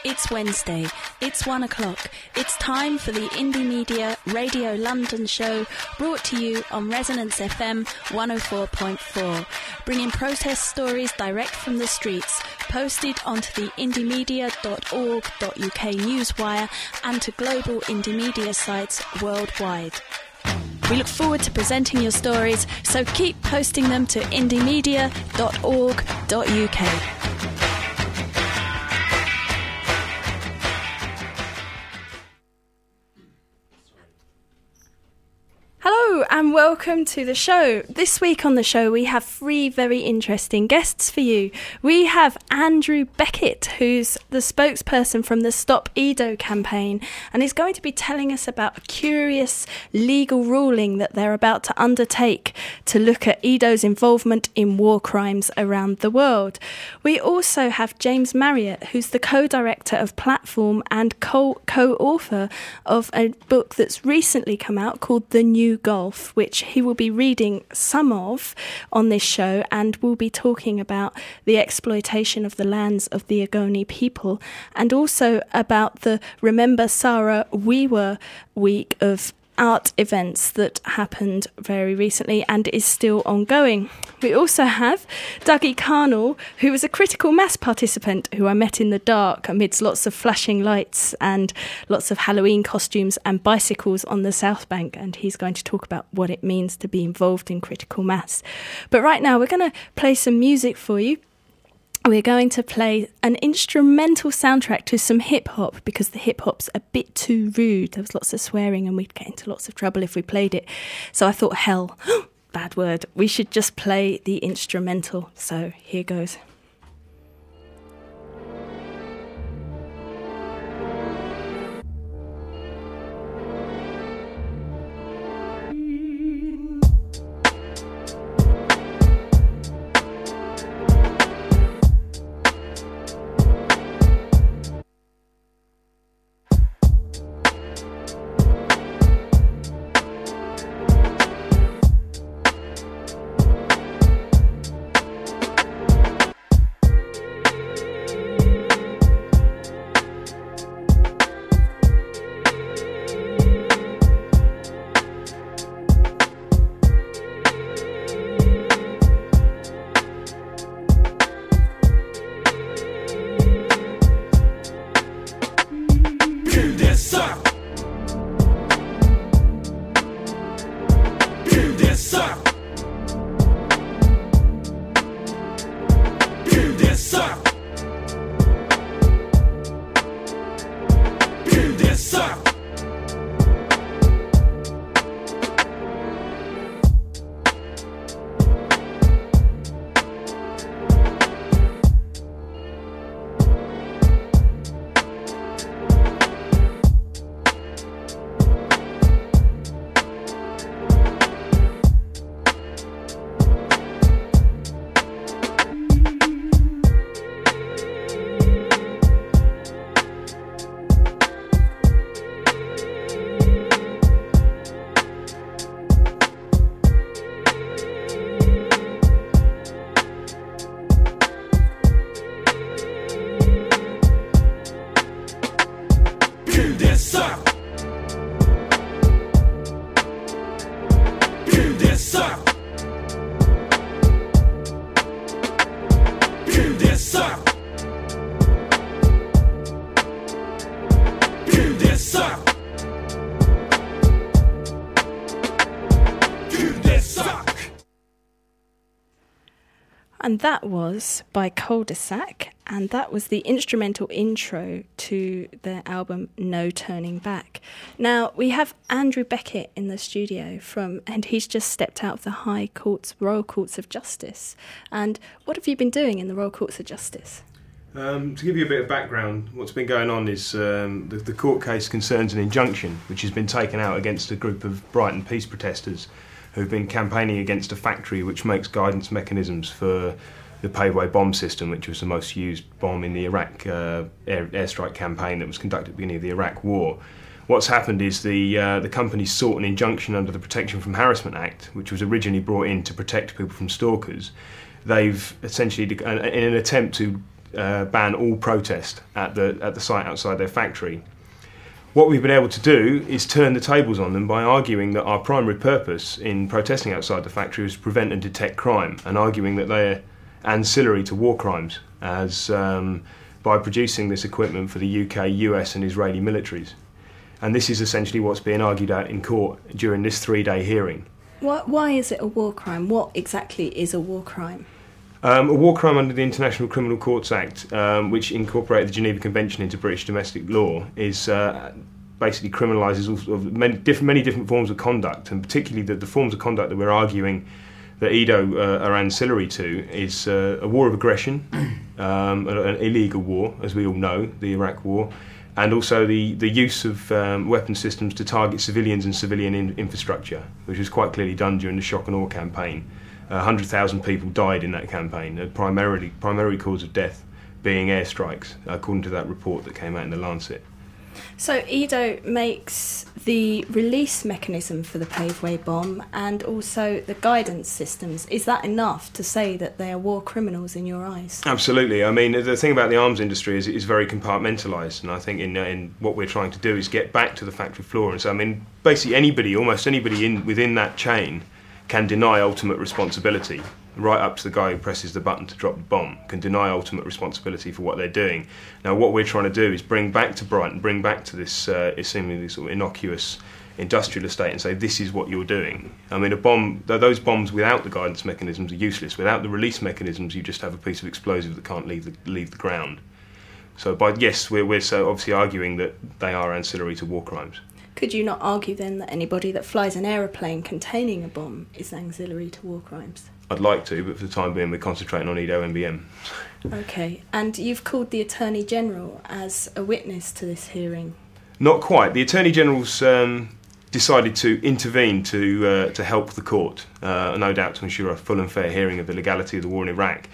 It's Wednesday, it's 1 o'clock, it's time for the Indie Media Radio London show, brought to you on Resonance FM 104.4, bringing protest stories direct from the streets, posted onto the indiemedia.org.uk newswire and to global indie media sites worldwide. We look forward to presenting your stories, so keep posting them to indiemedia.org.uk. Hello and welcome to the show. This week on the show we have three very interesting guests for you. We have Andrew Beckett, who's the spokesperson from the Stop Edo campaign, and he's going to be telling us about a curious legal ruling that they're about to undertake to look at Edo's involvement in war crimes around the world. We also have James Marriott, who's the co-director of Platform and co-author of a book that's recently come out called The New Gulf, which he will be reading some of on this show, and we'll be talking about the exploitation of the lands of the Ogoni people, and also about the Remember Sarah Wiwa week of art events that happened very recently and is still ongoing. We also have Dougie Carnell, who was a critical mass participant who I met in the dark amidst lots of flashing lights and lots of Halloween costumes and bicycles on the South Bank, and he's going to talk about what it means to be involved in critical mass. But right now we're going to play some music for you. We're going to play an instrumental soundtrack to some hip-hop, because the hip-hop's a bit too rude. There was lots of swearing and we'd get into lots of trouble if we played it. So I thought, hell, bad word, we should just play the instrumental. So here goes. And that was by Cul-de-sac, and that was the instrumental intro to their album No Turning Back. Now, we have Andrew Beckett in the studio and he's just stepped out of the Royal Courts of Justice. And what have you been doing in the Royal Courts of Justice? To give you a bit of background, what's been going on is the court case concerns an injunction which has been taken out against a group of Brighton peace protesters who've been campaigning against a factory which makes guidance mechanisms for the Paveway bomb system, which was the most used bomb in the Iraq airstrike campaign that was conducted at the beginning of the Iraq War. What's happened is the company sought an injunction under the Protection from Harassment Act, which was originally brought in to protect people from stalkers. They've essentially, in an attempt to ban all protest at the site outside their factory. What we've been able to do is turn the tables on them by arguing that our primary purpose in protesting outside the factory is to prevent and detect crime, and arguing that they're ancillary to war crimes as by producing this equipment for the UK, US and Israeli militaries. And this is essentially what's being argued at in court during this 3-day hearing. Why is it a war crime? What exactly is a war crime? A war crime under the International Criminal Courts Act, which incorporated the Geneva Convention into British domestic law, is basically criminalises many different forms of conduct, and particularly the forms of conduct that we're arguing that EDO are ancillary to is a war of aggression, an illegal war, as we all know, the Iraq War, and also the use of weapon systems to target civilians and civilian infrastructure, which was quite clearly done during the shock and awe campaign. 100,000 people died in that campaign, primary cause of death being airstrikes, according to that report that came out in The Lancet. So EDO makes the release mechanism for the paveway bomb and also the guidance systems. Is that enough to say that they are war criminals in your eyes? Absolutely. I mean, the thing about the arms industry is it is very compartmentalised, and I think in what we're trying to do is get back to the factory floor. And so, I mean, basically almost anybody within that chain can deny ultimate responsibility, right up to the guy who presses the button to drop the bomb, can deny ultimate responsibility for what they're doing. Now, what we're trying to do is bring back to Brighton, bring back to this seemingly sort of innocuous industrial estate and say, this is what you're doing. I mean, those bombs without the guidance mechanisms are useless. Without the release mechanisms, you just have a piece of explosive that can't leave the ground. So, we're so obviously arguing that they are ancillary to war crimes. Could you not argue then that anybody that flies an aeroplane containing a bomb is ancillary to war crimes? I'd like to, but for the time being we're concentrating on EDO MBM. OK, and you've called the Attorney General as a witness to this hearing. Not quite. The Attorney General's decided to intervene to help the court, no doubt to ensure a full and fair hearing of the legality of the war in Iraq.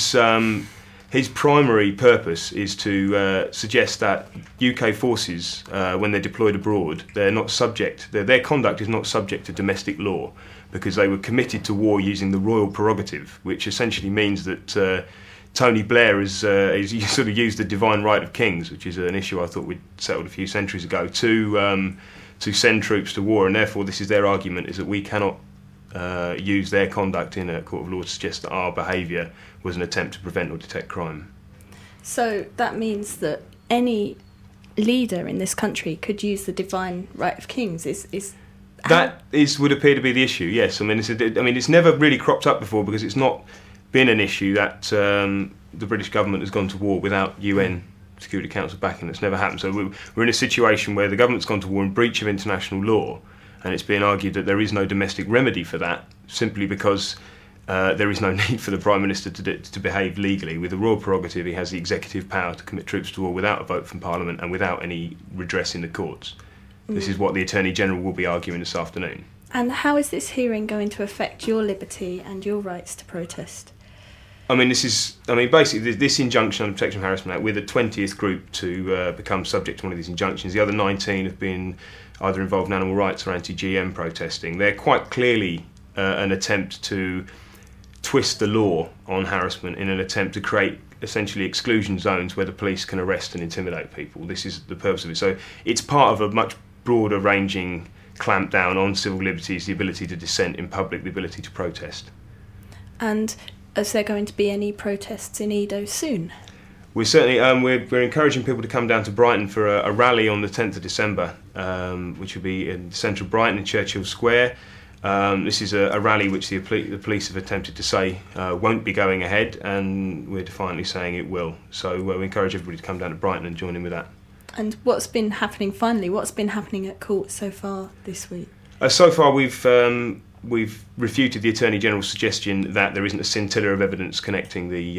His primary purpose is to suggest that UK forces, when they're deployed abroad, their conduct is not subject to domestic law, because they were committed to war using the royal prerogative, which essentially means that Tony Blair has sort of used the divine right of kings, which is an issue I thought we'd settled a few centuries ago, to send troops to war, and therefore this is their argument, is that we cannot use their conduct in a court of law to suggest that our behaviour was an attempt to prevent or detect crime. So that means that any leader in this country could use the divine right of kings. Would appear to be the issue. Yes, I mean it's never really cropped up before, because it's not been an issue that the British government has gone to war without UN Security Council backing. That's never happened. So we're in a situation where the government's gone to war in breach of international law, and it's being argued that there is no domestic remedy for that, simply because there is no need for the Prime Minister to behave legally. With the royal prerogative, he has the executive power to commit troops to war without a vote from Parliament and without any redress in the courts. This is what the Attorney General will be arguing this afternoon. And how is this hearing going to affect your liberty and your rights to protest? Basically, this injunction under Protection of Harassment Act, we're the 20th group to become subject to one of these injunctions. The other 19 have been either involved in animal rights or anti-GM protesting. They're quite clearly an attempt to twist the law on harassment in an attempt to create essentially exclusion zones where the police can arrest and intimidate people. This is the purpose of it. So it's part of a much broader ranging clampdown on civil liberties, the ability to dissent in public, the ability to protest. And is there going to be any protests in Edo soon? We're certainly we're encouraging people to come down to Brighton for a rally on the 10th of December, which will be in the centre of Brighton in Churchill Square. This is a rally which the police have attempted to say won't be going ahead, and we're defiantly saying it will. So we encourage everybody to come down to Brighton and join in with that. And what's been happening at court so far this week? So far we've refuted the Attorney General's suggestion that there isn't a scintilla of evidence connecting the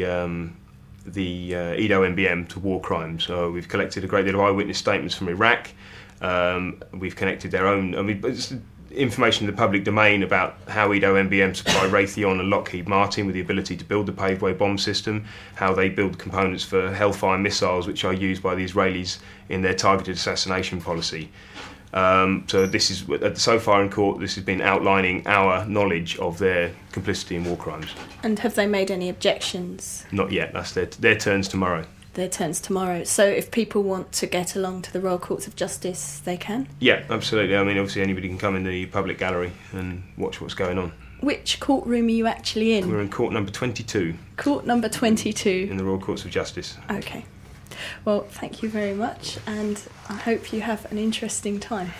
EDO MBM to war crimes. So we've collected a great deal of eyewitness statements from Iraq. We've connected their own information in the public domain about how EDO MBM supply Raytheon and Lockheed Martin with the ability to build the paveway bomb system, how they build components for Hellfire missiles which are used by the Israelis in their targeted assassination policy. So this is so far in court. This has been outlining our knowledge of their complicity in war crimes. And have they made any objections? Not yet. That's their turns tomorrow. Their turns tomorrow. So if people want to get along to the Royal Courts of Justice, they can? Yeah, absolutely. I mean, obviously anybody can come in the public gallery and watch what's going on. Which courtroom are you actually in? We're in court number 22. Court number 22. In the Royal Courts of Justice. Okay. Well, thank you very much, and I hope you have an interesting time.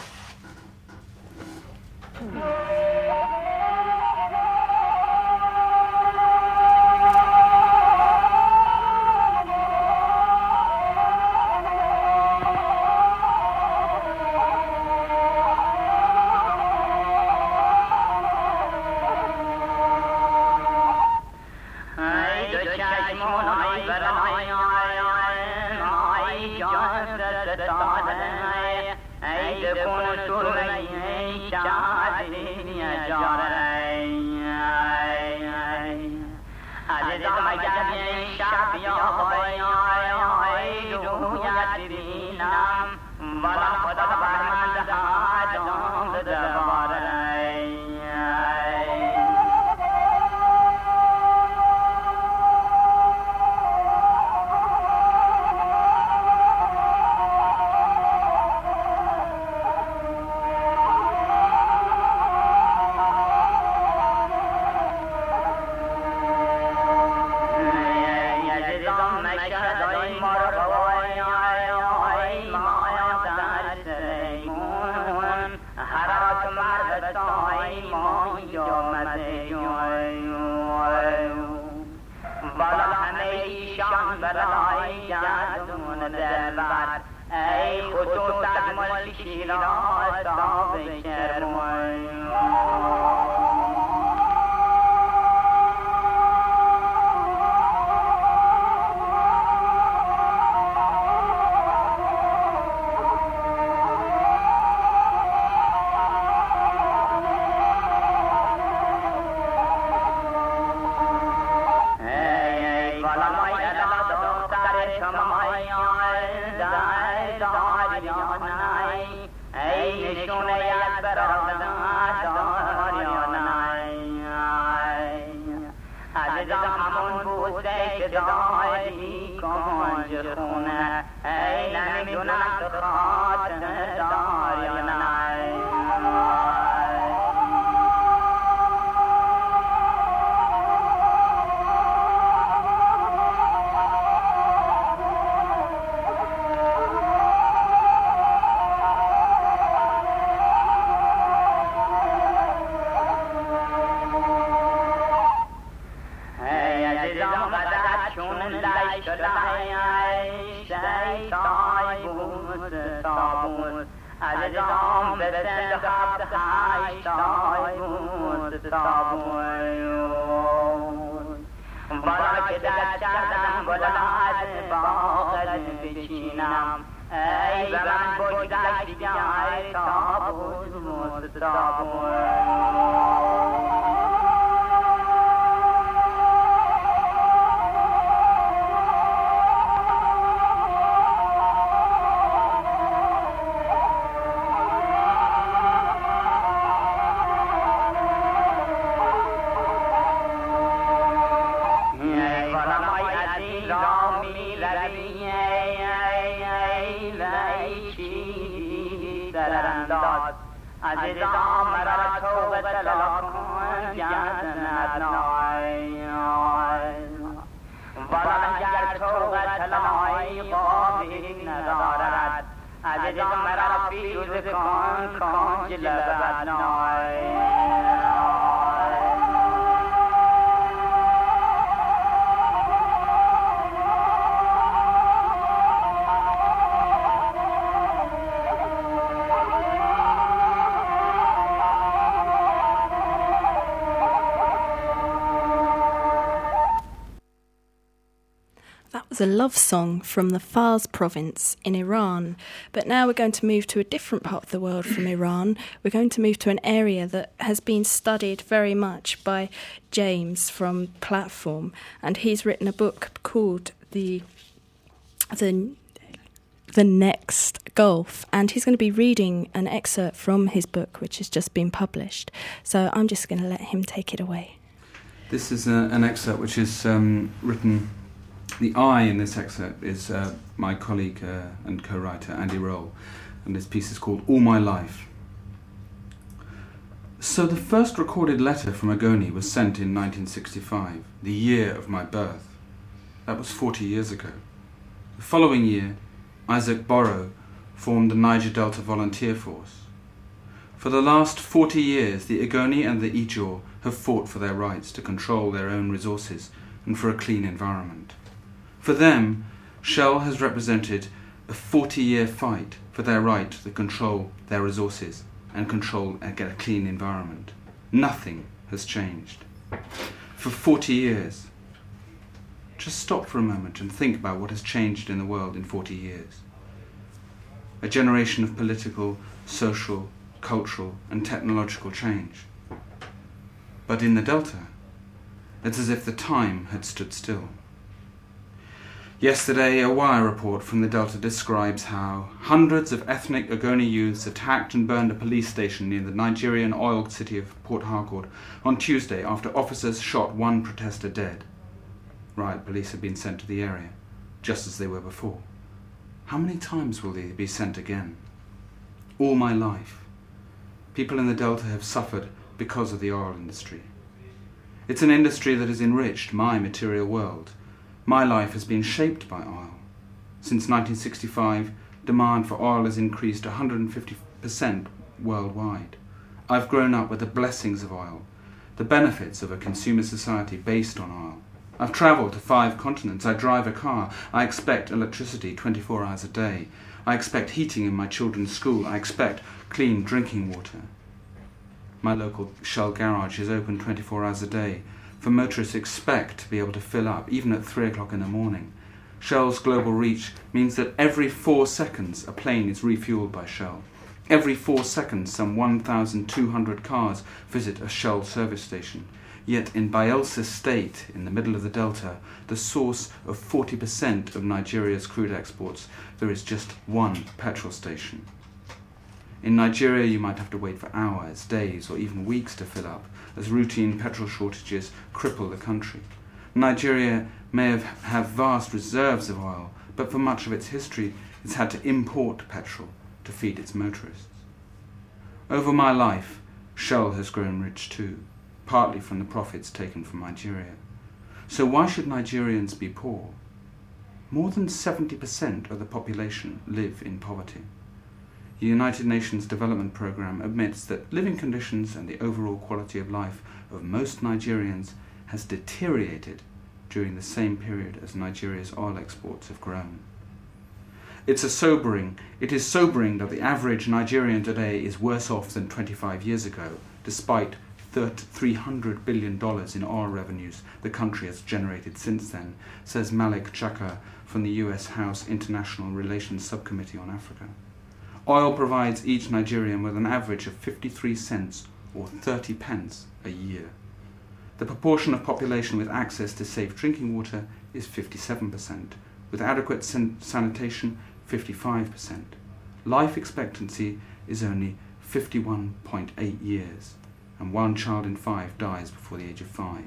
A love song from the Fars province in Iran. But now we're going to move to a different part of the world from Iran. We're going to move to an area that has been studied very much by James from Platform, and he's written a book called The Next golf, and he's going to be reading an excerpt from his book, which has just been published. So I'm just going to let him take it away. This is an excerpt which is written. The I in this excerpt is my colleague and co-writer Andy Roll, and this piece is called All My Life. So the first recorded letter from Ogoni was sent in 1965, the year of my birth. That was 40 years ago. The following year, Isaac Borrow formed the Niger Delta Volunteer Force. For the last 40 years, the Ogoni and the Ijaw have fought for their rights to control their own resources and for a clean environment. For them, Shell has represented a 40-year fight for their right to control their resources and control and get a clean environment. Nothing has changed. For 40 years. Just stop for a moment and think about what has changed in the world in 40 years. A generation of political, social, cultural and technological change. But in the Delta, it's as if the time had stood still. Yesterday, a wire report from the Delta describes how hundreds of ethnic Ogoni youths attacked and burned a police station near the Nigerian oil city of Port Harcourt on Tuesday after officers shot one protester dead. Riot police have been sent to the area, just as they were before. How many times will they be sent again? All my life, people in the Delta have suffered because of the oil industry. It's an industry that has enriched my material world. My life has been shaped by oil. Since 1965, demand for oil has increased 150% worldwide. I've grown up with the blessings of oil, the benefits of a consumer society based on oil. I've travelled to 5 continents. I drive a car. I expect electricity 24 hours a day. I expect heating in my children's school. I expect clean drinking water. My local Shell garage is open 24 hours a day. For motorists expect to be able to fill up, even at 3 o'clock in the morning. Shell's global reach means that every 4 seconds a plane is refueled by Shell. Every 4 seconds some 1,200 cars visit a Shell service station. Yet in Bayelsa State, in the middle of the Delta, the source of 40% of Nigeria's crude exports, there is just one petrol station. In Nigeria you might have to wait for hours, days or even weeks to fill up, as routine petrol shortages cripple the country. Nigeria may have vast reserves of oil, but for much of its history it's had to import petrol to feed its motorists. Over my life, Shell has grown rich too, partly from the profits taken from Nigeria. So why should Nigerians be poor? More than 70% of the population live in poverty. The United Nations Development Programme admits that living conditions and the overall quality of life of most Nigerians has deteriorated during the same period as Nigeria's oil exports have grown. It is sobering that the average Nigerian today is worse off than 25 years ago, despite $300 billion in oil revenues the country has generated since then, says Malik Chaka from the US House International Relations Subcommittee on Africa. Oil provides each Nigerian with an average of 53 cents or 30 pence a year. The proportion of population with access to safe drinking water is 57%, with adequate sanitation 55%. Life expectancy is only 51.8 years, and 1 child in 5 dies before the age of 5.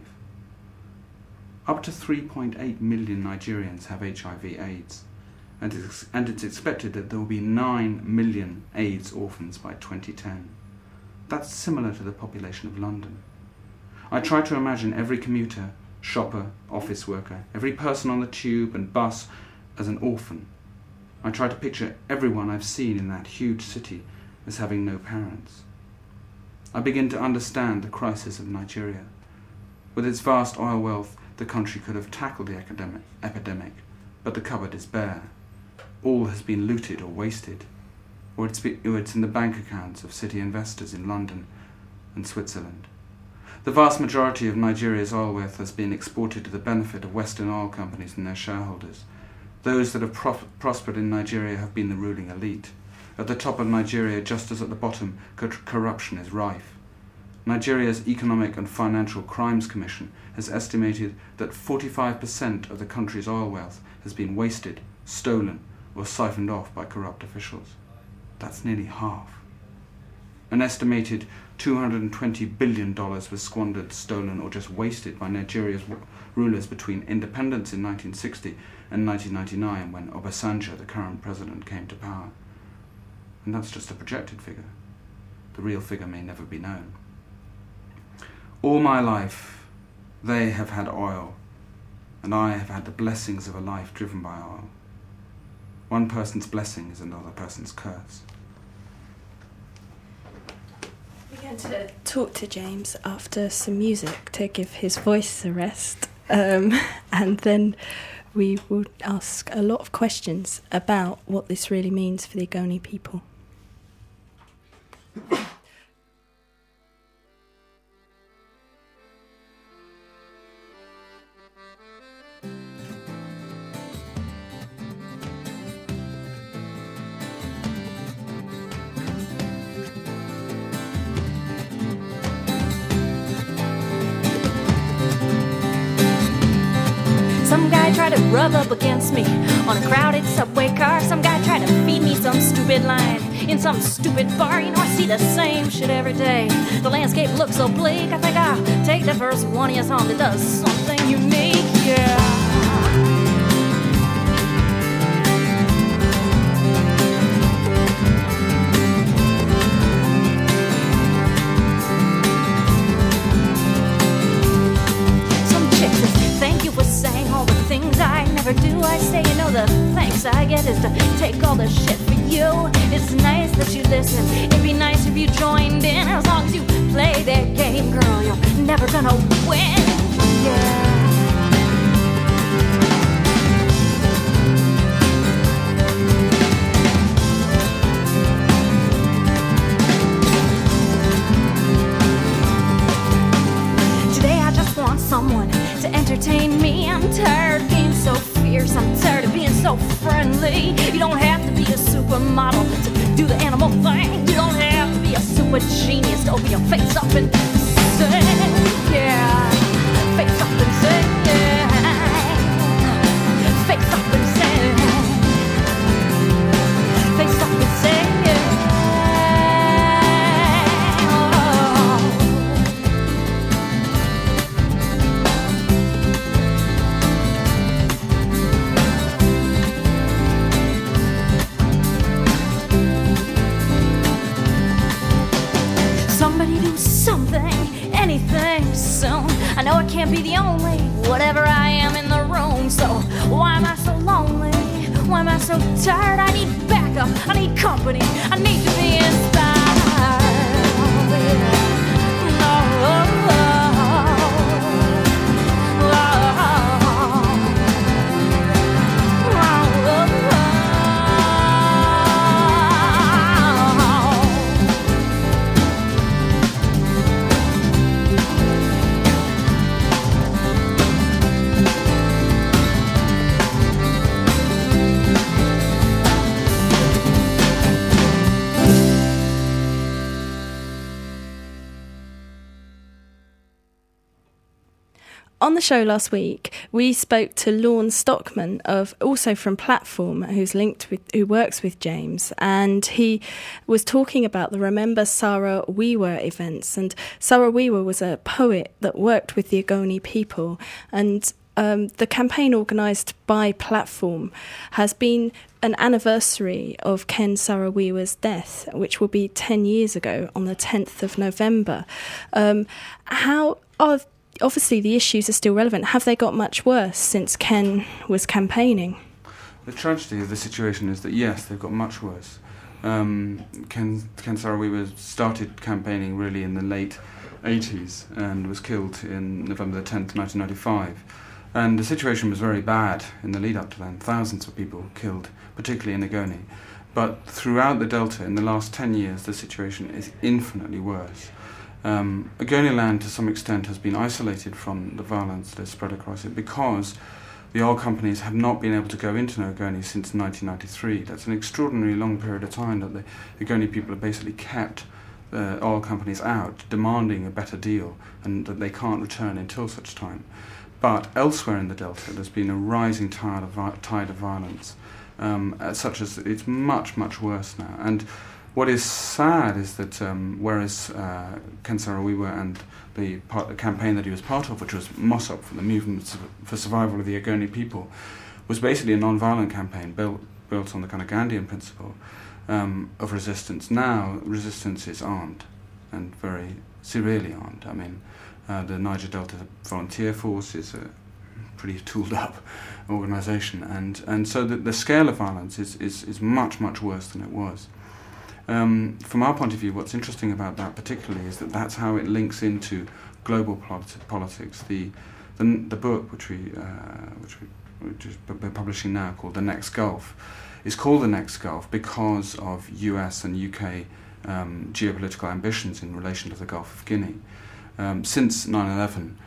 Up to 3.8 million Nigerians have HIV/AIDS, and it's expected that there will be 9 million AIDS orphans by 2010. That's similar to the population of London. I try to imagine every commuter, shopper, office worker, every person on the tube and bus as an orphan. I try to picture everyone I've seen in that huge city as having no parents. I begin to understand the crisis of Nigeria. With its vast oil wealth, the country could have tackled the epidemic, but the cupboard is bare. All has been looted or wasted, or it's in the bank accounts of city investors in London and Switzerland. The vast majority of Nigeria's oil wealth has been exported to the benefit of Western oil companies and their shareholders. Those that have prospered in Nigeria have been the ruling elite. At the top of Nigeria, just as at the bottom, corruption is rife. Nigeria's Economic and Financial Crimes Commission has estimated that 45% of the country's oil wealth has been wasted, stolen, was siphoned off by corrupt officials. That's nearly half. An estimated $220 billion was squandered, stolen, or just wasted by Nigeria's rulers between independence in 1960 and 1999, when Obasanjo, the current president, came to power. And that's just a projected figure. The real figure may never be known. All my life, they have had oil, and I have had the blessings of a life driven by oil. One person's blessing is another person's curse. We're going to talk to James after some music to give his voice a rest, and then we will ask a lot of questions about what this really means for the Ogoni people. Some guy tried to rub up against me on a crowded subway car. Some guy tried to feed me some stupid line in some stupid bar. You know, I see the same shit every day. The landscape looks so bleak. I think I'll take the first one of your song that does something unique, yeah. Things I never do, I say, you know, the thanks I get is to take all the shit for you. It's nice that you listen, it'd be nice if you joined in. As long as you play that game, girl, you're never gonna win, yeah. Someone to entertain me. I'm tired of being so fierce, I'm tired of being so friendly. You don't have to be a supermodel to do the animal thing. You don't have to be a super genius to open your face up and sing, yeah. Face up and sing, yeah. Face up and sing. Face up and sing, yeah. Anything soon. I know I can't be the only whatever I am in the room. So why am I so lonely? Why am I so tired? I need backup, I need company, I need to be inspired, yeah. On the show last week, we spoke to Lorne Stockman, also from Platform, who works with James, and he was talking about the Remember Saro-Wiwa events. And Saro-Wiwa was a poet that worked with the Ogoni people, and the campaign organised by Platform has been an anniversary of Ken Saro-Wiwa's death, which will be 10 years ago on the 10th of November. Obviously, the issues are still relevant. Have they got much worse since Ken was campaigning? The tragedy of the situation is that, yes, they've got much worse. Ken Saro-Wiwa started campaigning really in the late 80s and was killed in November the 10th, 1995. And the situation was very bad in the lead up to then. Thousands of people killed, particularly in Ogoni. But throughout the Delta, in the last 10 years, the situation is infinitely worse. Ogoniland, to some extent, has been isolated from the violence that has spread across it because the oil companies have not been able to go into Ogoni since 1993. That's an extraordinarily long period of time that the Ogoni people have basically kept oil companies out, demanding a better deal, and that they can't return until such time. But elsewhere in the Delta, there's been a rising tide of violence, such as it's much, much worse now. And what is sad is that whereas Ken Saro-Wiwa and the campaign that he was part of, which was MOSOP, for the Movement for Survival of the Ogoni People, was basically a non-violent campaign built on the kind of Gandhian principle of resistance. Now, resistance is armed, and very severely armed. I mean, the Niger Delta Volunteer Force is a pretty tooled-up organisation, and so the scale of violence is much, much worse than it was. From our point of view, what's interesting about that particularly is that that's how it links into global politics. The book, which we're publishing now, called The Next Gulf, is called The Next Gulf because of US and UK geopolitical ambitions in relation to the Gulf of Guinea. Since 9/11,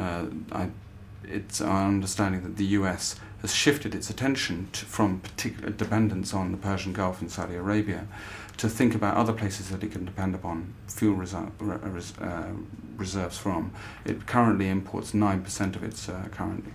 it's our understanding that the US has shifted its attention from particular dependence on the Persian Gulf and Saudi Arabia to think about other places that it can depend upon fuel reserves from. It currently imports 9% of its current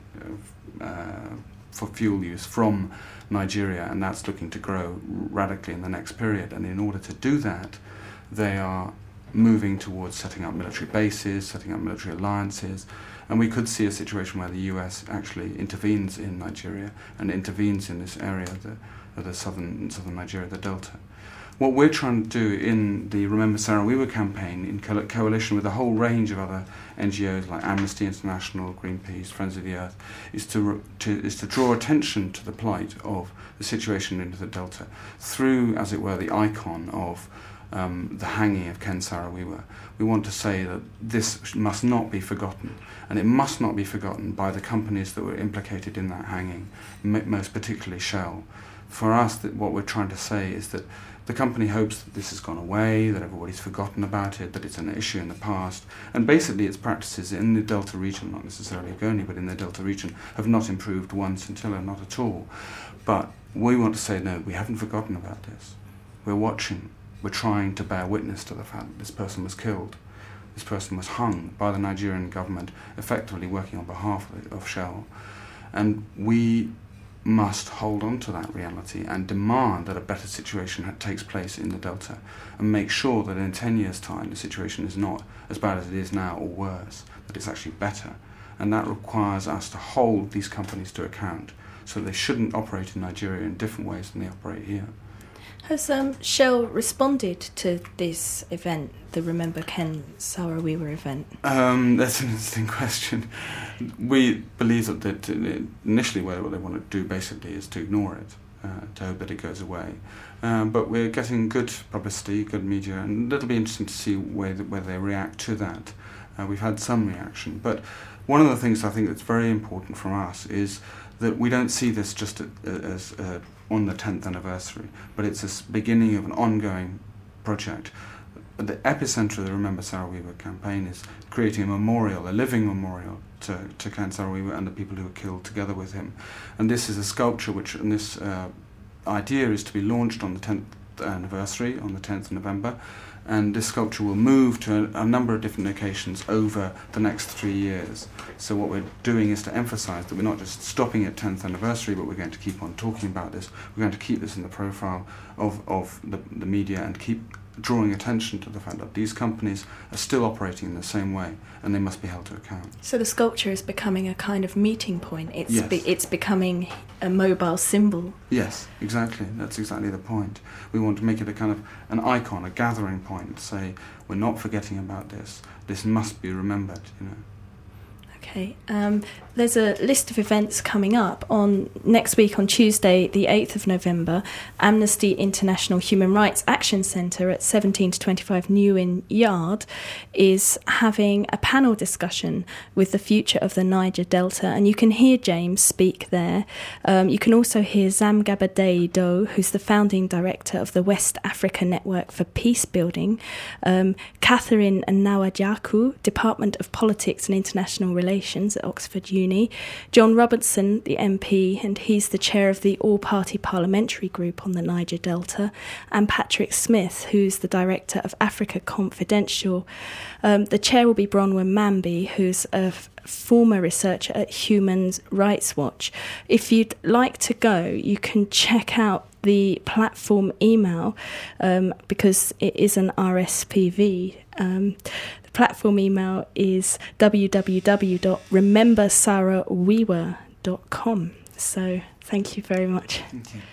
for fuel use from Nigeria, and that's looking to grow radically in the next period. And in order to do that, they are moving towards setting up military bases, setting up military alliances, and we could see a situation where the US actually intervenes in Nigeria and intervenes in this area, the southern Nigeria, the Delta. What we're trying to do in the Remember Saro-Wiwa campaign, in coalition with a whole range of other NGOs like Amnesty International, Greenpeace, Friends of the Earth, is to draw attention to the plight of the situation in the Delta through, as it were, the icon of the hanging of Ken Saro-Wiwa. We want to say that this must not be forgotten, and it must not be forgotten by the companies that were implicated in that hanging, most particularly Shell. For us, what we're trying to say is that the company hopes that this has gone away, that everybody's forgotten about it, that it's an issue in the past, and basically its practices in the Delta region, not necessarily Ogoni, but in the Delta region, have not improved one scintilla, not at all. But we want to say, no, we haven't forgotten about this. We're watching. We're trying to bear witness to the fact that this person was killed. This person was hung by the Nigerian government, effectively working on behalf of Shell. And we must hold on to that reality and demand that a better situation takes place in the Delta, and make sure that in 10 years' time the situation is not as bad as it is now or worse, that it's actually better. And that requires us to hold these companies to account, so they shouldn't operate in Nigeria in different ways than they operate here. Has Shell responded to this event, the Remember Ken Saro-Wiwa event? That's an interesting question. We believe that initially what they want to do basically is to ignore it, to hope that it goes away. But we're getting good publicity, good media, and it'll be interesting to see whether they react to that. We've had some reaction. But one of the things I think that's very important from us is that we don't see this just as on the 10th anniversary, but it's a beginning of an ongoing project. The epicenter of the Remember Saro-Wiwa campaign is creating a memorial, a living memorial to Ken Saro-Wiwa and the people who were killed together with him. And this is a sculpture and this idea is to be launched on the 10th anniversary, on the 10th of November, and this sculpture will move to a number of different locations over the next 3 years. So what we're doing is to emphasise that we're not just stopping at 10th anniversary, but we're going to keep on talking about this. We're going to keep this in the profile of the media and keep drawing attention to the fact that these companies are still operating in the same way, and they must be held to account. So the sculpture is becoming a kind of meeting point. Yes. It's becoming a mobile symbol. Yes, exactly. That's exactly the point. We want to make it a kind of an icon, a gathering point, to say we're not forgetting about this. This must be remembered, Okay. There's a list of events coming up on next week on Tuesday, the 8th of November. Amnesty International Human Rights Action Centre at 17 to 25 Newin Yard is having a panel discussion with the future of the Niger Delta, and you can hear James speak there. You can also hear Zamgaba Do, who's the founding director of the West Africa Network for Peace Building, Catherine Nawajaku, Department of Politics and International Relations at Oxford Uni, John Robertson, the MP, and he's the chair of the All-Party Parliamentary Group on the Niger Delta, and Patrick Smith, who's the director of Africa Confidential. The chair will be Bronwyn Manby, who's a former researcher at Human Rights Watch. If you'd like to go, you can check out the platform email because it is an RSPV. The platform email is www.remembersarawiwa.com. So thank you very much. Thank you.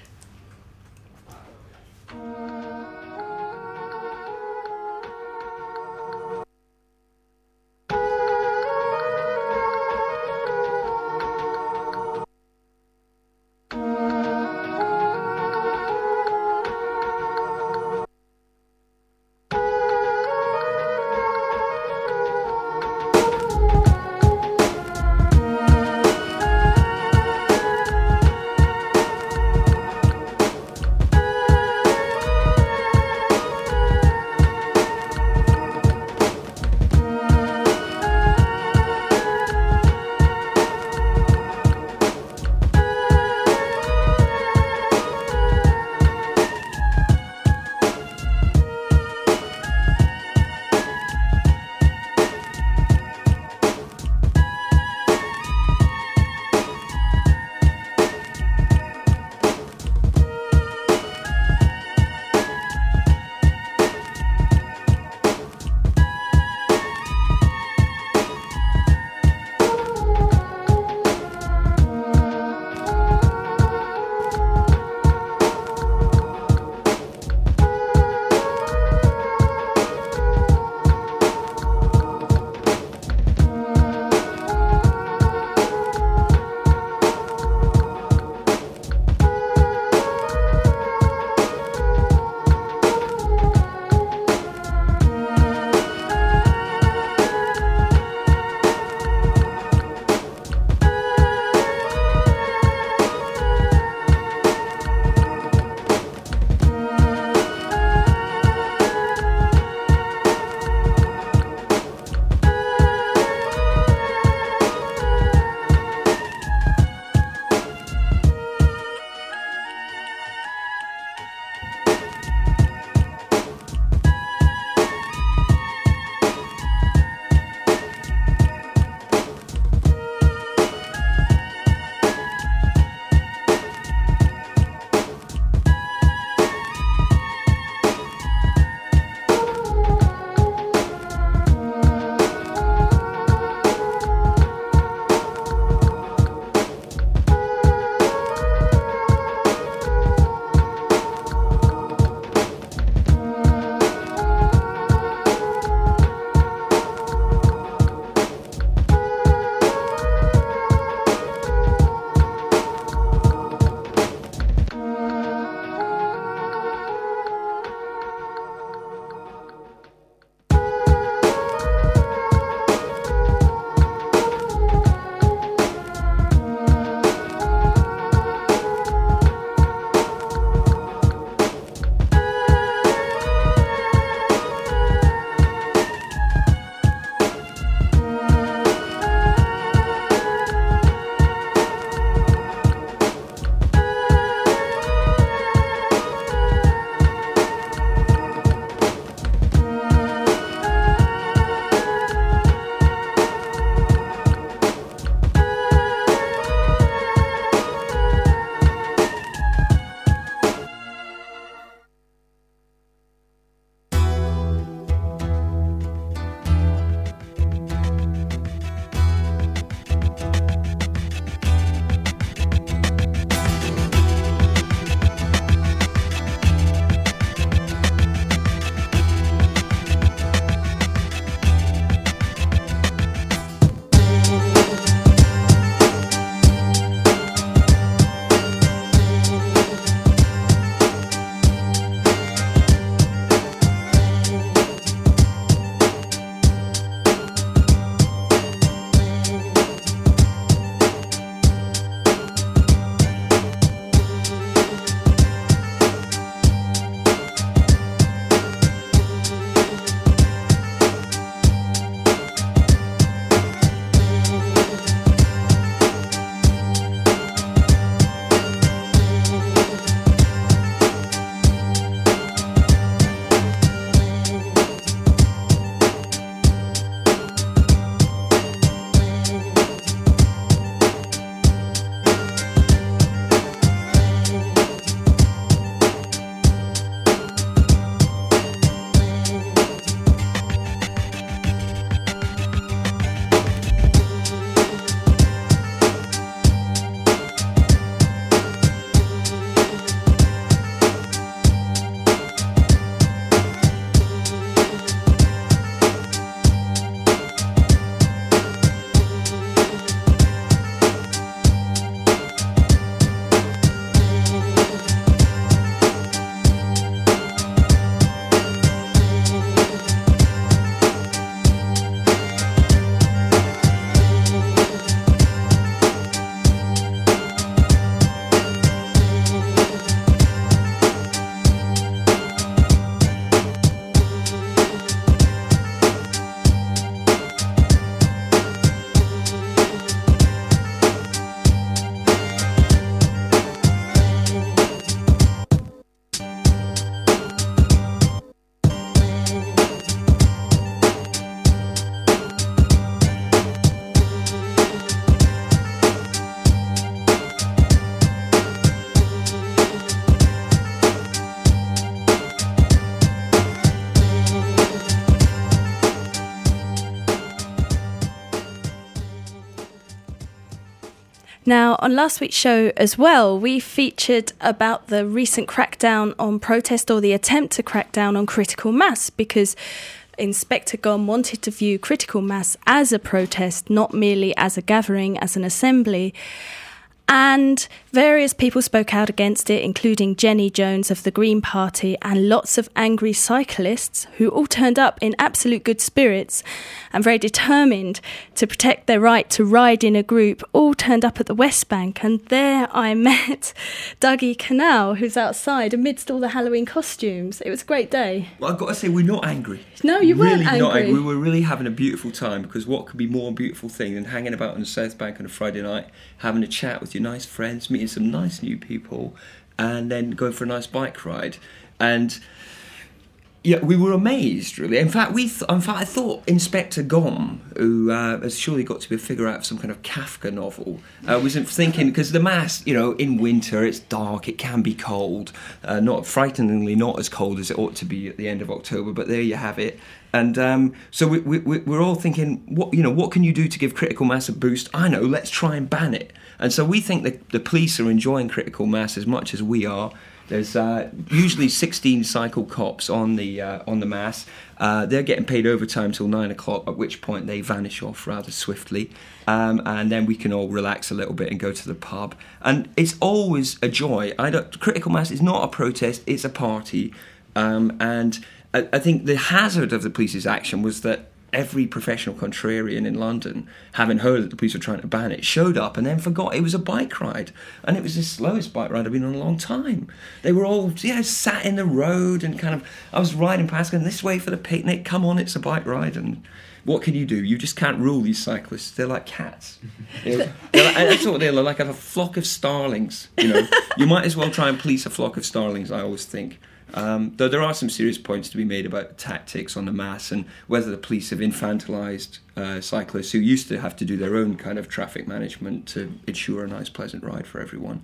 Now, on last week's show as well, we featured about the recent crackdown on protest, or the attempt to crack down on critical mass, because Inspector Gom wanted to view critical mass as a protest, not merely as a gathering, as an assembly. And various people spoke out against it, including Jenny Jones of the Green Party and lots of angry cyclists who all turned up in absolute good spirits and very determined to protect their right to ride in a group, all turned up at the West Bank. And there I met Dougie Canal, who's outside amidst all the Halloween costumes. It was a great day. Well, I've got to say, we're not angry. No, you weren't really angry. Not angry. We were really having a beautiful time, because what could be more beautiful thing than hanging about on the South Bank on a Friday night, having a chat with your nice friends, meeting some nice new people, and then going for a nice bike ride. And yeah, we were amazed, really. In fact, I thought Inspector Gom, who has surely got to be a figure out of some kind of Kafka novel, was thinking, because the mass, in winter, it's dark, it can be cold, not frighteningly not as cold as it ought to be at the end of October, but there you have it. And so we're all thinking, what can you do to give critical mass a boost? I know, let's try and ban it. And so we think that the police are enjoying critical mass as much as we are. There's usually 16 cycle cops on the mass. They're getting paid overtime till 9 o'clock, at which point they vanish off rather swiftly. And then we can all relax a little bit and go to the pub. And it's always a joy. Critical mass is not a protest, it's a party. And I think the hazard of the police's action was that every professional contrarian in London, having heard that the police were trying to ban it, showed up and then forgot it was a bike ride. And it was the slowest bike ride I've been on in a long time. They were all, sat in the road and I was riding past going, this way for the picnic, come on, it's a bike ride. And what can you do? You just can't rule these cyclists. They're like cats. That's what they're like, a flock of starlings. You might as well try and police a flock of starlings, I always think. Though there are some serious points to be made about tactics on the mass and whether the police have infantilised cyclists who used to have to do their own kind of traffic management to ensure a nice, pleasant ride for everyone.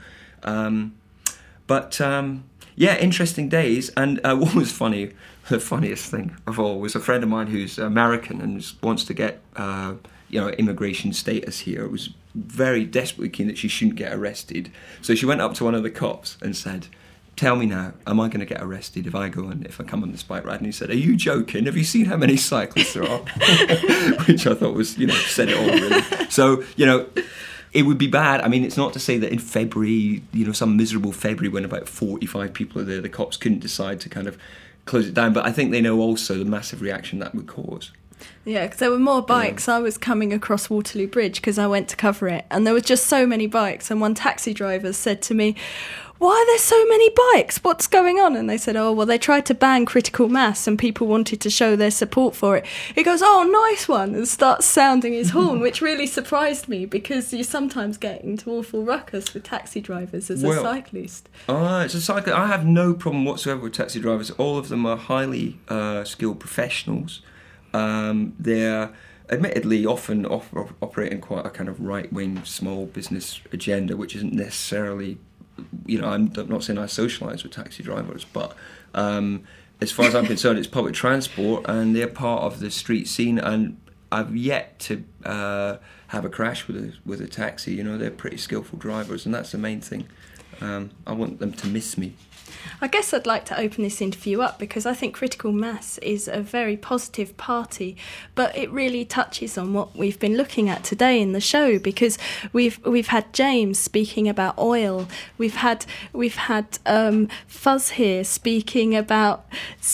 Interesting days. And what was funny, the funniest thing of all, was a friend of mine who's American and wants to get immigration status here. Was very desperately keen that she shouldn't get arrested. So she went up to one of the cops and said, tell me now, am I going to get arrested if I come on this bike ride? And he said, are you joking? Have you seen how many cyclists there are? Which I thought was, said it all, really. So, it would be bad. I mean, it's not to say that in February, some miserable February when about 45 people are there, the cops couldn't decide to kind of close it down. But I think they know also the massive reaction that would cause. Yeah, because there were more bikes. I was coming across Waterloo Bridge because I went to cover it, and there were just so many bikes. And one taxi driver said to me, why are there so many bikes? What's going on? And they said, oh, well, they tried to ban critical mass and people wanted to show their support for it. He goes, oh, nice one, and starts sounding his horn, which really surprised me because you sometimes get into awful ruckus with taxi drivers as a cyclist. As a cyclist, I have no problem whatsoever with taxi drivers. All of them are highly skilled professionals. They're admittedly often operating quite a kind of right-wing small business agenda, which isn't necessarily... I'm not saying I socialise with taxi drivers, but as far as I'm concerned, it's public transport and they're part of the street scene, and I've yet to have a crash with a taxi. They're pretty skillful drivers, and that's the main thing. I want them to miss me. I guess I'd like to open this interview up because I think critical mass is a very positive party, but it really touches on what we've been looking at today in the show, because we've had James speaking about oil, we've had Fuzz here speaking about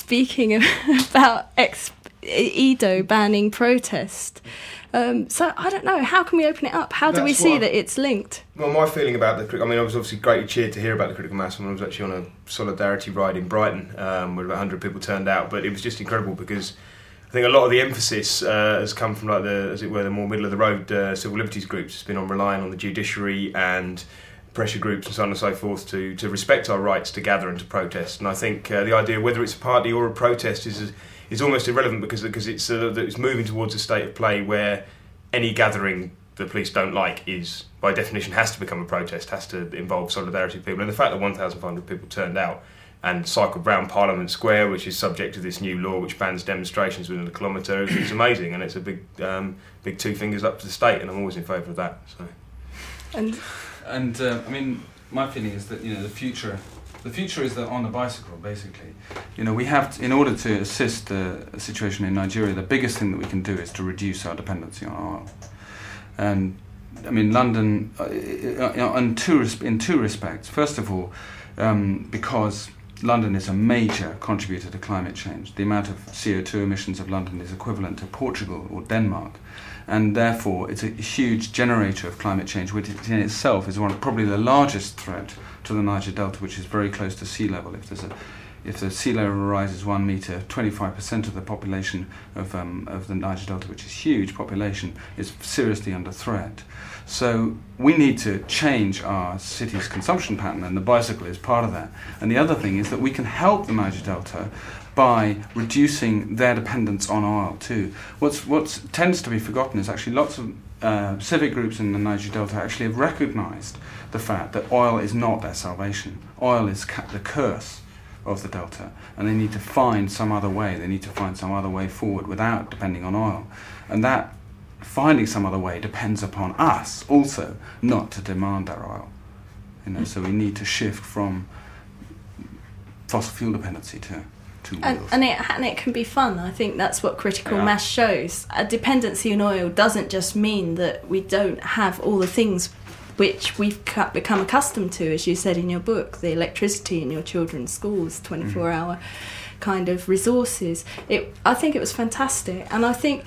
Edo banning protest. So I don't know, how can we open it up? How do we see that it's linked? Well, my feeling about I was obviously greatly cheered to hear about the critical mass when I was actually on a solidarity ride in Brighton, where about 100 people turned out, but it was just incredible because I think a lot of the emphasis has come from the more middle of the road civil liberties groups. It's been on relying on the judiciary and pressure groups and so on and so forth to respect our rights to gather and to protest. And I think the idea whether it's a party or a protest is almost irrelevant because it's moving towards a state of play where any gathering the police don't like is, by definition, has to become a protest, has to involve solidarity of people. And the fact that 1,500 people turned out and cycled round Parliament Square, which is subject to this new law which bans demonstrations within a kilometre, is amazing, and it's a big two fingers up to the state, and I'm always in favour of that. So. And I mean, my feeling is that the future is on the bicycle. Basically, we have in order to assist the situation in Nigeria, the biggest thing that we can do is to reduce our dependency on oil. And I mean, London, in two respects. First of all, because London is a major contributor to climate change. The amount of CO2 emissions of London is equivalent to Portugal or Denmark. And therefore, it's a huge generator of climate change, which in itself is probably the largest threat to the Niger Delta, which is very close to sea level. If the sea level rises 1 metre, 25% of the population of the Niger Delta, which is a huge population, is seriously under threat. So we need to change our city's consumption pattern, and the bicycle is part of that. And the other thing is that we can help the Niger Delta by reducing their dependence on oil too. What tends to be forgotten is actually lots of civic groups in the Niger Delta actually have recognised the fact that oil is not their salvation. Oil is the curse of the Delta, and they need to find some other way. They need to find some other way forward without depending on oil. And that finding some other way depends upon us also not to demand that oil. So we need to shift from fossil fuel dependency to wheels. And it can be fun. I think that's what critical mass shows. A dependency on oil doesn't just mean that we don't have all the things which we've become accustomed to, as you said in your book, the electricity in your children's schools, 24-hour kind of resources. I think it was fantastic, and I think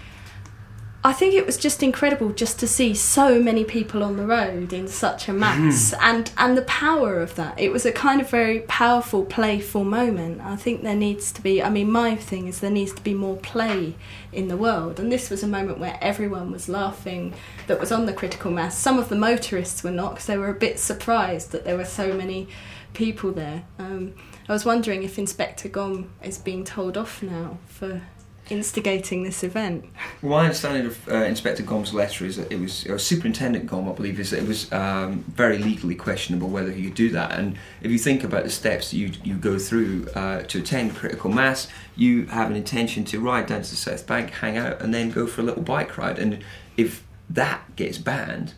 it was just incredible just to see so many people on the road in such a mass, and the power of that. It was a kind of very powerful, playful moment. I think there needs to be, my thing is there needs to be more play in the world, and this was a moment where everyone was laughing that was on the critical mass. Some of the motorists were not, because they were a bit surprised that there were so many people there. I was wondering if Inspector Gom is being told off now for instigating this event. Well, my understanding of Inspector Gom's letter is that it was Superintendent Gom, I believe, is that it was very legally questionable whether he could do that. And if you think about the steps you go through to attend critical mass, you have an intention to ride down to the South Bank, hang out, and then go for a little bike ride. And if that gets banned,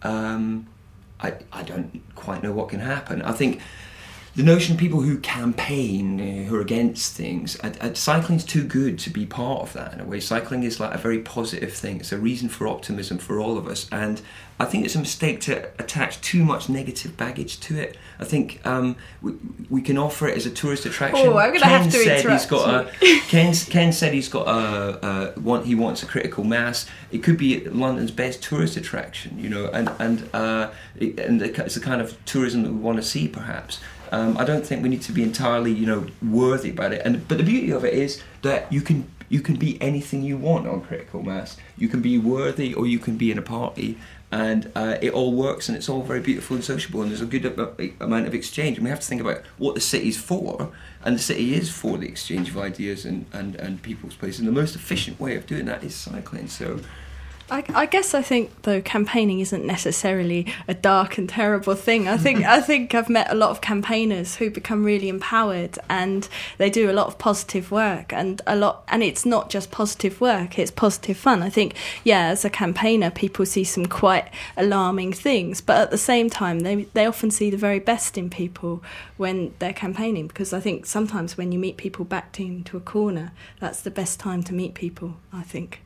I don't quite know what can happen. I think the notion of people who campaign, who are against things, cycling's too good to be part of that in a way. Cycling is like a very positive thing. It's a reason for optimism for all of us. And I think it's a mistake to attach too much negative baggage to it. I think we can offer it as a tourist attraction. Oh, I'm going to have to interrupt. Ken said he's got he wants a critical mass. It could be London's best tourist attraction, and it's the kind of tourism that we want to see, perhaps. I don't think we need to be entirely, worthy about it. But the beauty of it is that you can be anything you want on critical mass. You can be worthy, or you can be in a party, and it all works, and it's all very beautiful and sociable, and there's a good amount of exchange. And we have to think about what the city's for, and the city is for the exchange of ideas and people's places. And the most efficient way of doing that is cycling. So I think though campaigning isn't necessarily a dark and terrible thing. I think I've met a lot of campaigners who become really empowered, and they do a lot of positive work, and it's not just positive work, it's positive fun. I think as a campaigner people see some quite alarming things, but at the same time they often see the very best in people when they're campaigning, because I think sometimes when you meet people backed into a corner, that's the best time to meet people, I think.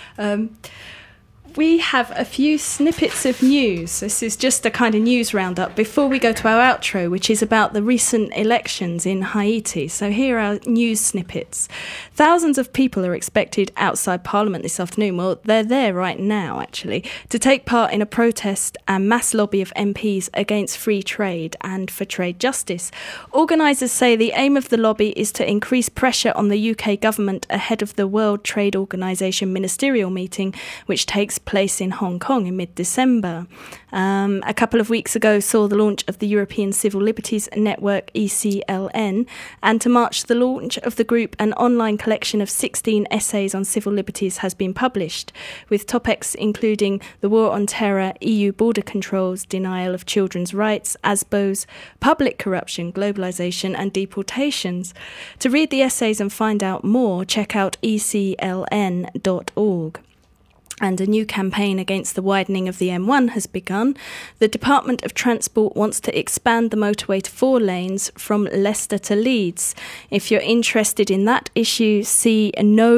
We have a few snippets of news. This is just a kind of news roundup before we go to our outro, which is about the recent elections in Haiti. So here are news snippets. Thousands of people are expected outside Parliament this afternoon. Well, they're there right now, actually, to take part in a protest and mass lobby of MPs against free trade and for trade justice. Organisers say the aim of the lobby is to increase pressure on the UK government ahead of the World Trade Organisation ministerial meeting, which takes place in Hong Kong in mid-December. A couple of weeks ago saw the launch of the European Civil Liberties Network, ECLN, and to march the launch of the group, an online collection of 16 essays on civil liberties has been published, with topics including the war on terror, EU border controls, denial of children's rights, ASBOs, public corruption, globalisation and deportations. To read the essays and find out more, check out ecln.org. and a new campaign against the widening of the M1 has begun. The Department of Transport wants to expand the motorway to 4 lanes from Leicester to Leeds. If you're interested in that issue, see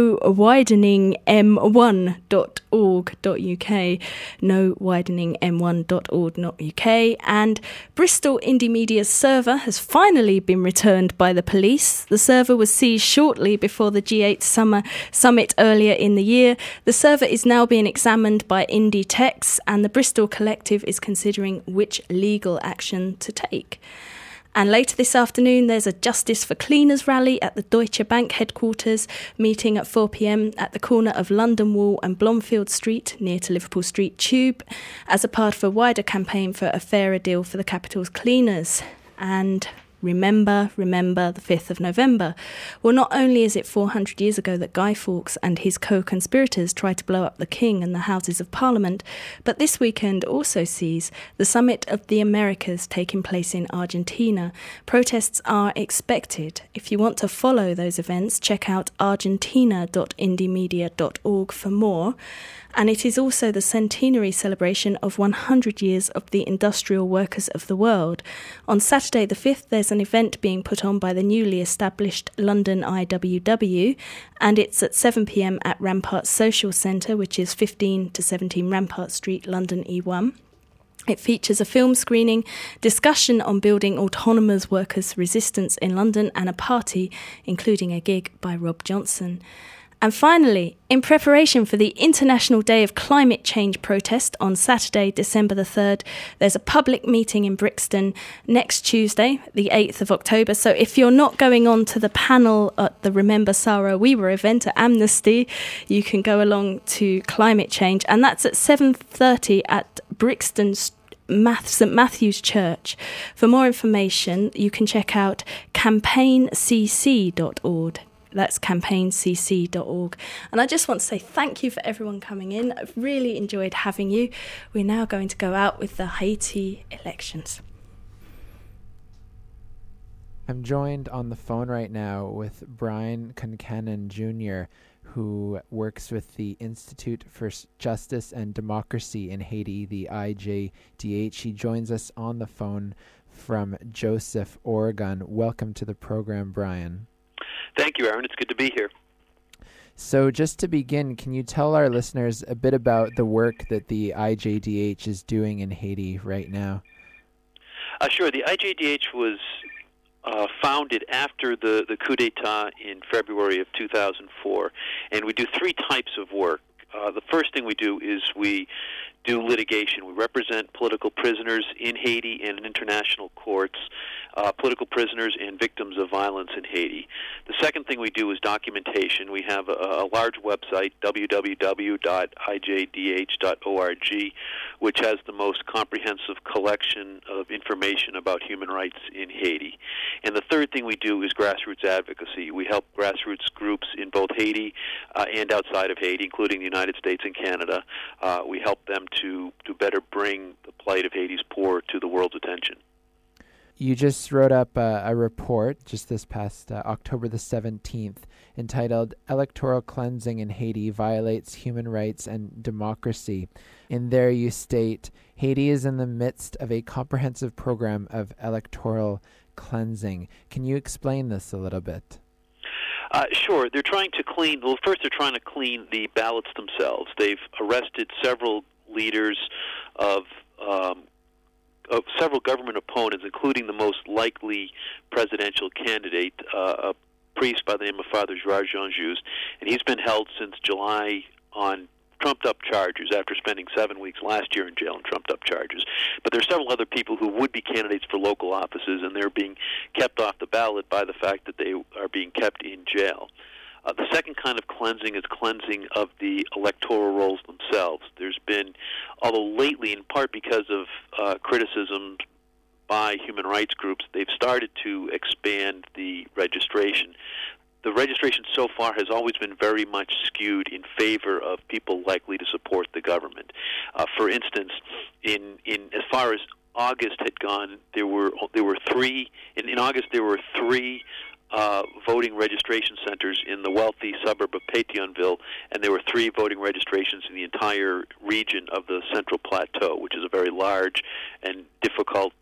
nowideningm1.org.uk, nowideningm1.org.uk. And Bristol Indie Media's server has finally been returned by the police. The server was seized shortly before the G8 Summit earlier in the year. The server is now being examined by Indie Techs, and the Bristol Collective is considering which legal action to take. And later this afternoon, there's a Justice for Cleaners rally at the Deutsche Bank headquarters, meeting at 4 p.m. at the corner of London Wall and Blomfield Street, near to Liverpool Street Tube, as a part of a wider campaign for a fairer deal for the capital's cleaners. And Remember the 5th of November. Well, not only is it 400 years ago that Guy Fawkes and his co-conspirators tried to blow up the King and the Houses of Parliament, but this weekend also sees the Summit of the Americas taking place in Argentina. Protests are expected. If you want to follow those events, check out argentina.indiemedia.org for more. And it is also the centenary celebration of 100 years of the industrial workers of the world. On Saturday the 5th, there's an event being put on by the newly established London IWW, and it's at 7 p.m. at Rampart Social Centre, which is 15 to 17 Rampart Street, London E1. It features a film screening, discussion on building autonomous workers' resistance in London, and a party, including a gig by Rob Johnson. And finally, in preparation for the International Day of Climate Change protest on Saturday, December the 3rd, there's a public meeting in Brixton next Tuesday, the 8th of October. So if you're not going on to the panel at the Remember Sarah Weaver event at Amnesty, you can go along to climate change. And that's at 7:30 at Brixton St Matthew's Church. For more information, you can check out campaigncc.org. That's campaigncc.org. And I just want to say thank you for everyone coming in. I've really enjoyed having you. We're now going to go out with the Haiti elections. I'm joined on the phone right now with Brian Concannon Jr., who works with the Institute for Justice and Democracy in Haiti, the IJDH. He joins us on the phone from Joseph, Oregon. Welcome to the program, Brian. Thank you, Aaron. It's good to be here. So just to begin, can you tell our listeners a bit about the work that the IJDH is doing in Haiti right now? Sure. The IJDH was founded after the coup d'etat in February of 2004, and we do 3 types of work. The first thing we do is we do litigation. We represent political prisoners in Haiti and in international courts, political prisoners and victims of violence in Haiti. The second thing we do is documentation. We have a large website, www.ijdh.org, which has the most comprehensive collection of information about human rights in Haiti. And the third thing we do is grassroots advocacy. We help grassroots groups in both Haiti and outside of Haiti, including the United States and Canada. We help them to better bring the plight of Haiti's poor to the world's attention. You just wrote up a report just this past October the 17th entitled Electoral Cleansing in Haiti Violates Human Rights and Democracy. In there you state, Haiti is in the midst of a comprehensive program of electoral cleansing. Can you explain this a little bit? Sure. They're trying to clean the ballots themselves. They've arrested several leaders of several government opponents, including the most likely presidential candidate, a priest by the name of Father Gerard Jean-Just, and he's been held since July on trumped-up charges after spending 7 weeks last year in jail on trumped-up charges. But there are several other people who would be candidates for local offices, and they're being kept off the ballot by the fact that they are being kept in jail. The second kind of cleansing is cleansing of the electoral rolls themselves. There's been, although lately, in part because of criticism by human rights groups, they've started to expand the registration. The registration so far has always been very much skewed in favor of people likely to support the government. For instance, in as far as August had gone, there were 3. In August, there were 3 voting registration centers in the wealthy suburb of Pétionville, and there were 3 voting registrations in the entire region of the Central Plateau, which is a very large and difficult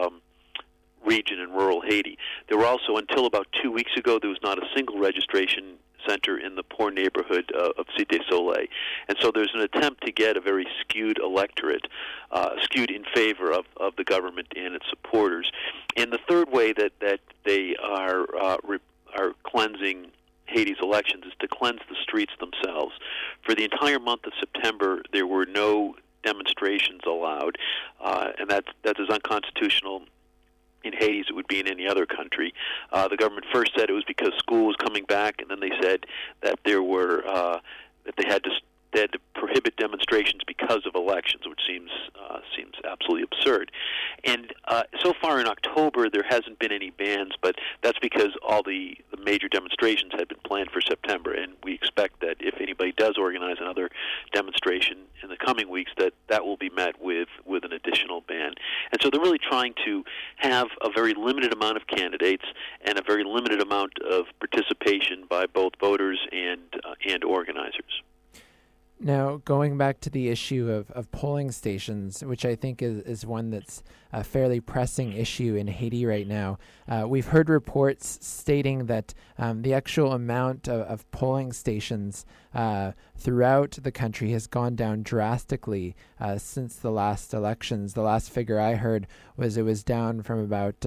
region in rural Haiti. There were also, until about 2 weeks ago, there was not a single registration center in the poor neighborhood of Cité Soleil. And so there's an attempt to get a very skewed electorate, skewed in favor of the government and its supporters. And the third way that they are cleansing Haiti's elections is to cleanse the streets themselves. For the entire month of September, there were no demonstrations allowed, and that is unconstitutional in Haiti as it would be in any other country. The government first said it was because school was coming back, and then they said that there were that they had to prohibit demonstrations because of elections, which seems absolutely absurd. And so far in October, there hasn't been any bans, but that's because all the major demonstrations had been planned for September, and we expect that if anybody does organize another demonstration in the coming weeks, that will be met with an additional ban. And so they're really trying to have a very limited amount of candidates and a very limited amount of participation by both voters and organizers. Now, going back to the issue of polling stations, which I think is one that's a fairly pressing issue in Haiti right now, we've heard reports stating that the actual amount of polling stations throughout the country has gone down drastically since the last elections. The last figure I heard was it was down from about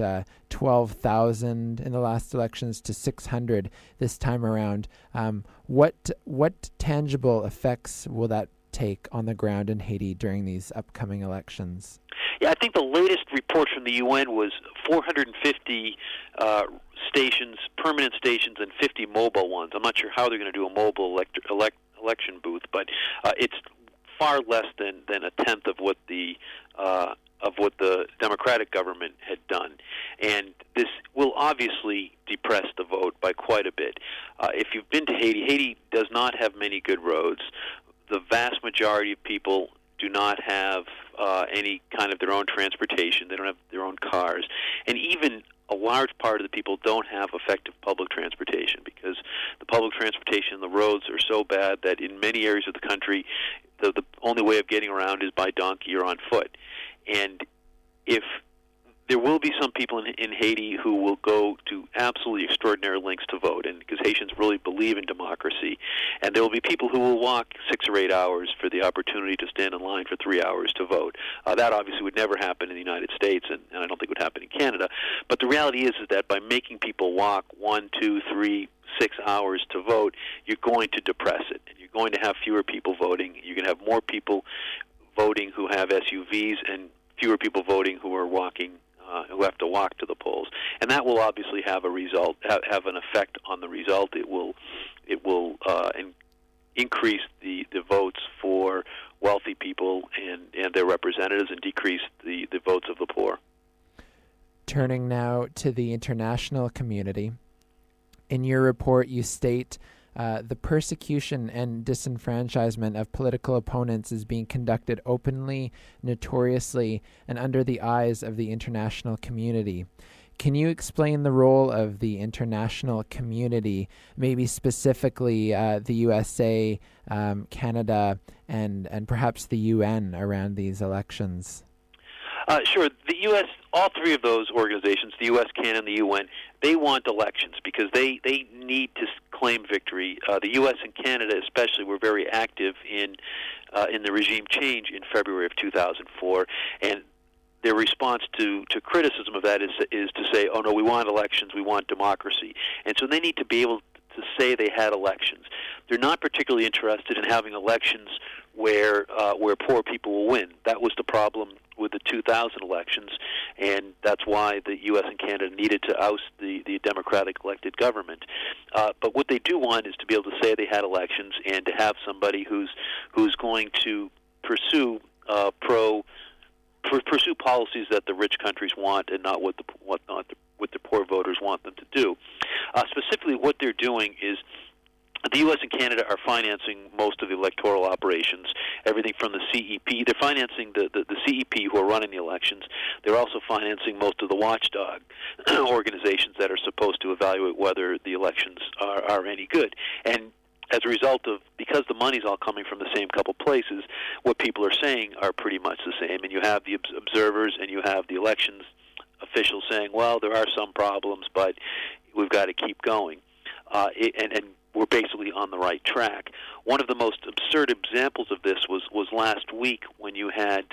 12,000 in the last elections to 600 this time around. What tangible effects will that take on the ground in Haiti during these upcoming elections? Yeah, I think the latest report from the UN was 450 stations, permanent stations, and 50 mobile ones. I'm not sure how they're going to do a mobile election booth, but it's far less than a tenth of what the Democratic government had done. And this will obviously depress the vote by quite a bit. If you've been to Haiti, Haiti does not have many good roads. The vast majority of people do not have any kind of their own transportation. They don't have their own cars. And even a large part of the people don't have effective public transportation because the public transportation and the roads are so bad that in many areas of the country, the only way of getting around is by donkey or on foot. And if there will be some people in Haiti who will go to absolutely extraordinary lengths to vote, and because Haitians really believe in democracy, and there will be people who will walk 6 or 8 hours for the opportunity to stand in line for 3 hours to vote. That obviously would never happen in the United States, and I don't think would happen in Canada. But the reality is that by making people walk 1, 2, 3, 6 hours to vote, you're going to depress it, and you're going to have fewer people voting. You're going to have more people voting who have SUVs and fewer people voting who are walking, who have to walk to the polls, and that will obviously have have an effect on the result. It will increase the votes for wealthy people and their representatives, and decrease the votes of the poor. Turning now to the international community, in your report you state the persecution and disenfranchisement of political opponents is being conducted openly, notoriously, and under the eyes of the international community. Can you explain the role of the international community, maybe specifically the USA, Canada, and perhaps the UN around these elections? Sure. The U.S., all three of those organizations, the U.S., Canada, and the UN, they want elections because they need to claim victory. The U.S. and Canada especially were very active in the regime change in February of 2004, and their response to criticism of that is to say, oh, no, we want elections, we want democracy. And so they need to be able to say they had elections. They're not particularly interested in having elections where poor people will win. That was the problem with the 2000 elections, and that's why the U.S. and Canada needed to oust the Democratic elected government. But what they do want is to be able to say they had elections and to have somebody who's going to pursue pursue policies that the rich countries want and not what the poor voters want them to do. Specifically, what they're doing is The U.S. and Canada are financing most of the electoral operations, everything from the CEP. They're financing the CEP who are running the elections. They're also financing most of the watchdog organizations that are supposed to evaluate whether the elections are any good. And as a result of, because the money's all coming from the same couple places, what people are saying are pretty much the same. And you have the observers and you have the elections officials saying, well, there are some problems, but we've got to keep going. And we're basically on the right track. One of the most absurd examples of this was last week when you had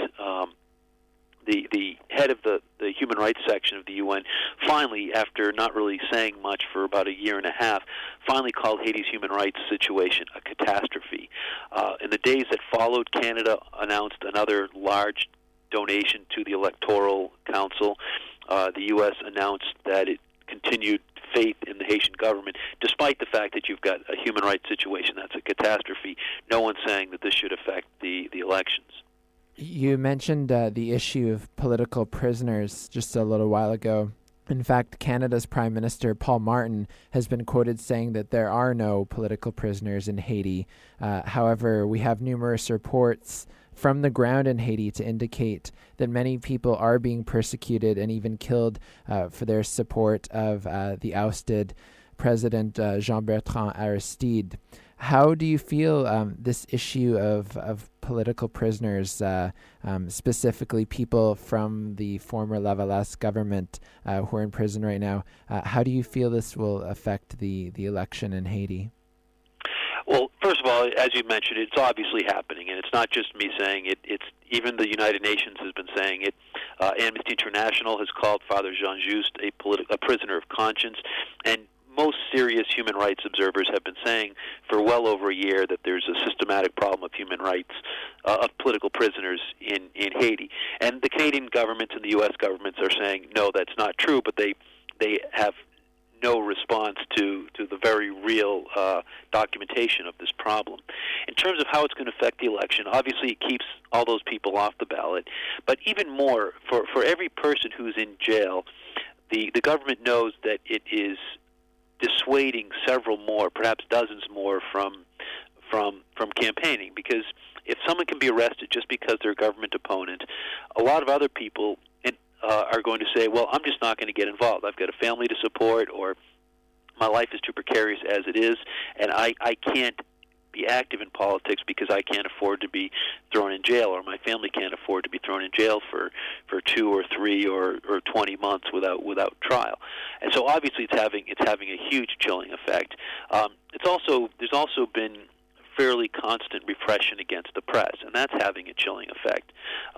the head of the human rights section of the UN finally, after not really saying much for about a year and a half, finally called Haiti's human rights situation a catastrophe. In the days that followed, Canada announced another large donation to the Electoral Council. The U.S. announced that it continued faith in the Haitian government, despite the fact that you've got a human rights situation that's a catastrophe. No one's saying that this should affect the elections. You mentioned the issue of political prisoners just a little while ago. In fact, Canada's Prime Minister, Paul Martin, has been quoted saying that there are no political prisoners in Haiti. However, we have numerous reports from the ground in Haiti to indicate that many people are being persecuted and even killed for their support of the ousted President Jean-Bertrand Aristide. How do you feel this issue of political prisoners, specifically people from the former Lavalas government who are in prison right now, how do you feel this will affect the election in Haiti? Well, first of all, as you mentioned, it's obviously happening, and it's not just me saying it. It's even the United Nations has been saying it. Amnesty International has called Father Jean Just a prisoner of conscience, and most serious human rights observers have been saying for well over a year that there's a systematic problem of human rights, of political prisoners in Haiti. And the Canadian government and the U.S. governments are saying, no, that's not true, but they have no response to the very real documentation of this problem. In terms of how it's going to affect the election, obviously it keeps all those people off the ballot. But even more, for every person who's in jail, the government knows that it is dissuading several more, perhaps dozens more, from campaigning. Because if someone can be arrested just because they're a government opponent, a lot of other people are going to say, well, I'm just not going to get involved. I've got a family to support, or my life is too precarious as it is, and I can't be active in politics because I can't afford to be thrown in jail, or my family can't afford to be thrown in jail for 2 or 3 or 20 months without trial. And so obviously it's having a huge chilling effect. There's also been fairly constant repression against the press, and that's having a chilling effect.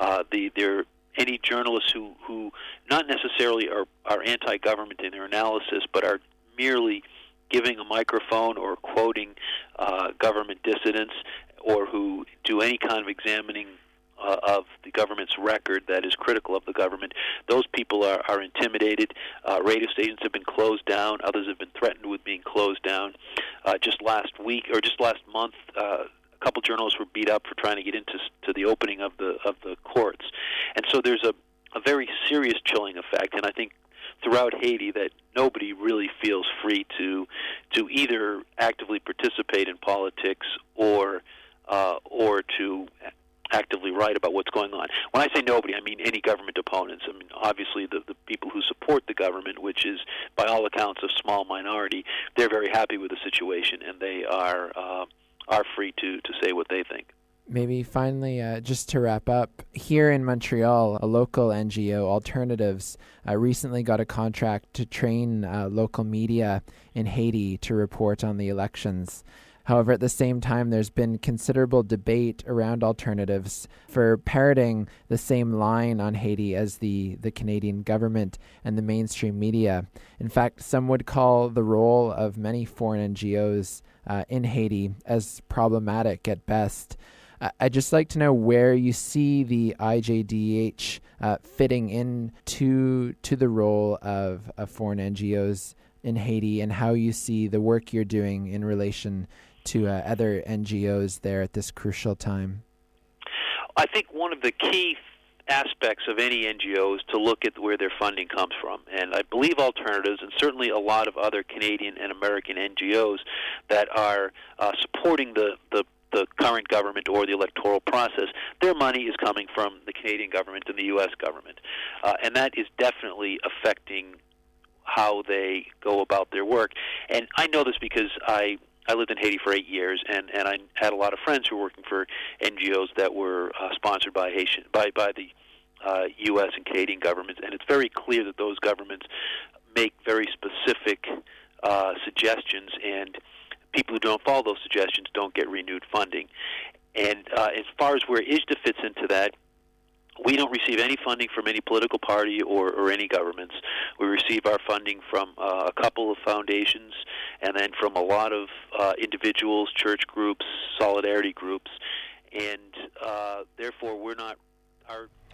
Any journalists who not necessarily are anti-government in their analysis, but are merely giving a microphone or quoting government dissidents, or who do any kind of examining of the government's record that is critical of the government, those people are intimidated. Radio stations have been closed down. Others have been threatened with being closed down. Just last month, a couple journalists were beat up for trying to get into the opening of the courts. And so there's a very serious chilling effect, and I think throughout Haiti that nobody really feels free to either actively participate in politics or to actively write about what's going on. When I say nobody, I mean any government opponents. I mean, obviously the people who support the government, which is by all accounts a small minority, they're very happy with the situation, and they are free to say what they think. Maybe finally, just to wrap up, here in Montreal, a local NGO, Alternatives, recently got a contract to train local media in Haiti to report on the elections. However, at the same time, there's been considerable debate around Alternatives for parroting the same line on Haiti as the Canadian government and the mainstream media. In fact, some would call the role of many foreign NGOs in Haiti as problematic at best. I'd just like to know where you see the IJDH fitting into the role of foreign NGOs in Haiti, and how you see the work you're doing in relation to other NGOs there at this crucial time. I think one of the key aspects of any NGOs to look at where their funding comes from. And I believe Alternatives, and certainly a lot of other Canadian and American NGOs that are supporting the current government or the electoral process, their money is coming from the Canadian government and the U.S. government. And that is definitely affecting how they go about their work. And I know this because I lived in Haiti for 8 years, and I had a lot of friends who were working for NGOs that were sponsored by the U.S. and Canadian governments, and it's very clear that those governments make very specific suggestions, and people who don't follow those suggestions don't get renewed funding. And as far as where IJDA fits into that, we don't receive any funding from any political party or any governments. We receive our funding from a couple of foundations and then from a lot of individuals, church groups, solidarity groups, and therefore we're not, our